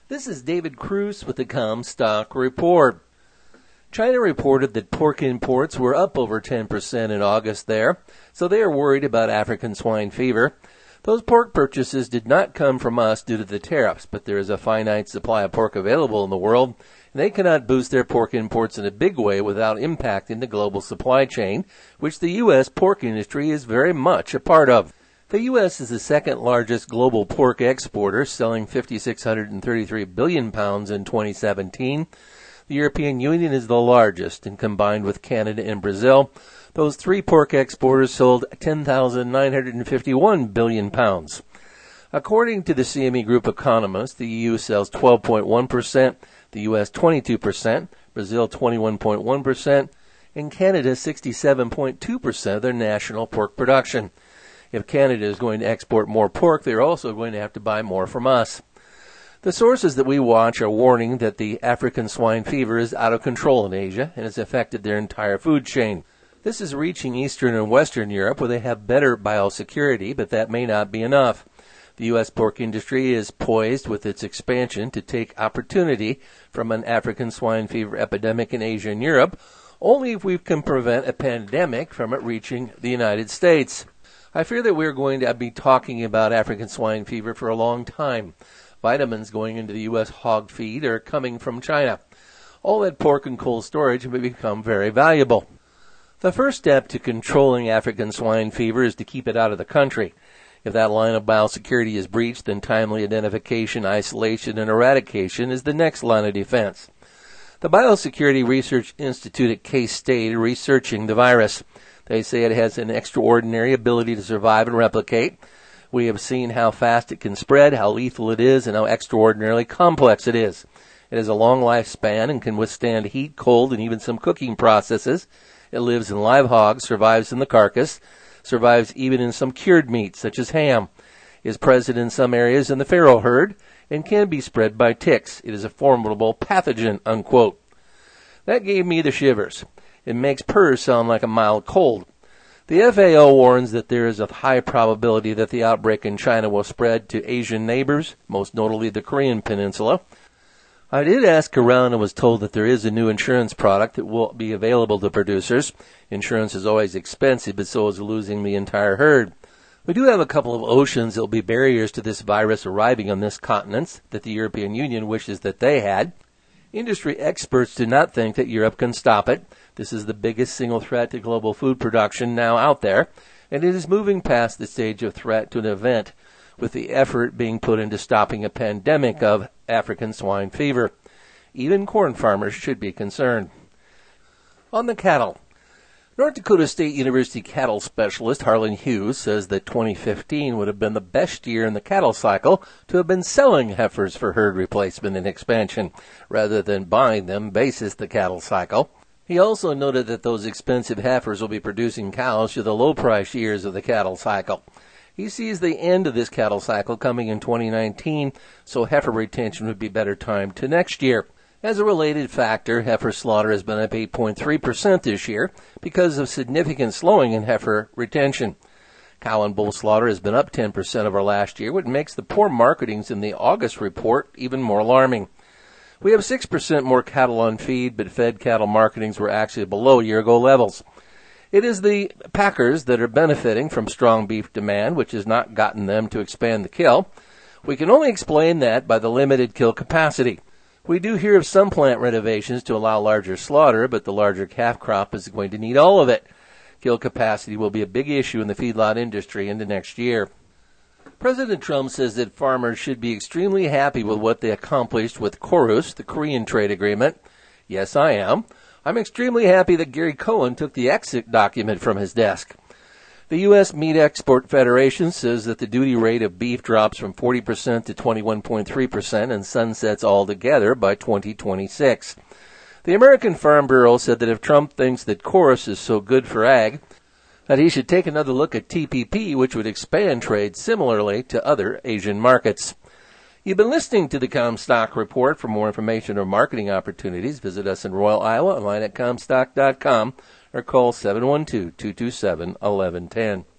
This is David Cruz with the Comstock Report. China reported that pork imports were up over 10% in August there, so they are worried about African swine fever. Those pork purchases did not come from us due to the tariffs, but there is a finite supply of pork available in the world, and they cannot boost their pork imports in a big way without impacting the global supply chain, which the U.S. pork industry is very much a part of. The U.S. is the second largest global pork exporter, selling 5,633 billion pounds in 2017. The European Union is the largest, and combined with Canada and Brazil, those three pork exporters sold 10,951 billion pounds. According to the CME Group economists, the EU sells 12.1%, the U.S. 22%, Brazil 21.1%, and Canada 67.2% of their national pork production. If Canada is going to export more pork, they're also going to have to buy more from us. The sources that we watch are warning that the African swine fever is out of control in Asia and has affected their entire food chain. This is reaching Eastern and Western Europe where they have better biosecurity, but that may not be enough. The U.S. pork industry is poised with its expansion to take opportunity from an African swine fever epidemic in Asia and Europe, only if we can prevent a pandemic from it reaching the United States. I fear that we're going to be talking about African swine fever for a long time. Vitamins going into the U.S. hog feed are coming from China. All that pork and cold storage may become very valuable. The first step to controlling African swine fever is to keep it out of the country. If that line of biosecurity is breached, then timely identification, isolation, and eradication is the next line of defense. The Biosecurity Research Institute at K-State are researching the virus. They say it has an extraordinary ability to survive and replicate. We have seen how fast it can spread, how lethal it is, and how extraordinarily complex it is. It has a long lifespan and can withstand heat, cold, and even some cooking processes. It lives in live hogs, survives in the carcass, survives even in some cured meats, such as ham, is present in some areas in the farrow herd, and can be spread by ticks. It is a formidable pathogen, unquote. That gave me the shivers. It makes PRRS sound like a mild cold. The FAO warns that there is a high probability that the outbreak in China will spread to Asian neighbors, most notably the Korean peninsula. I did ask around and was told that there is a new insurance product that will be available to producers. Insurance is always expensive, but so is losing the entire herd. We do have a couple of oceans that will be barriers to this virus arriving on this continent that the European Union wishes that they had. Industry experts do not think that Europe can stop it. This is the biggest single threat to global food production now out there, and it is moving past the stage of threat to an event, with the effort being put into stopping a pandemic of African swine fever. Even corn farmers should be concerned. On the cattle, North Dakota State University cattle specialist Harlan Hughes says that 2015 would have been the best year in the cattle cycle to have been selling heifers for herd replacement and expansion, rather than buying them basis the cattle cycle. He also noted that those expensive heifers will be producing cows through the low-price years of the cattle cycle. He sees the end of this cattle cycle coming in 2019, so heifer retention would be better timed to next year. As a related factor, heifer slaughter has been up 8.3% this year because of significant slowing in heifer retention. Cow and bull slaughter has been up 10% over last year, which makes the poor marketings in the August report even more alarming. We have 6% more cattle on feed, but fed cattle marketings were actually below year-ago levels. It is the packers that are benefiting from strong beef demand, which has not gotten them to expand the kill. We can only explain that by the limited kill capacity. We do hear of some plant renovations to allow larger slaughter, but the larger calf crop is going to need all of it. Kill capacity will be a big issue in the feedlot industry into next year. President Trump says that farmers should be extremely happy with what they accomplished with KORUS, the Korean trade agreement. Yes, I am. I'm extremely happy that Gary Cohen took the exit document from his desk. The U.S. Meat Export Federation says that the duty rate of beef drops from 40% to 21.3% and sunsets altogether by 2026. The American Farm Bureau said that if Trump thinks that KORUS is so good for ag, that he should take another look at TPP, which would expand trade similarly to other Asian markets. You've been listening to the Comstock Report. For more information or marketing opportunities, visit us in Royal, Iowa, online at Comstock.com or call 712-227-1110.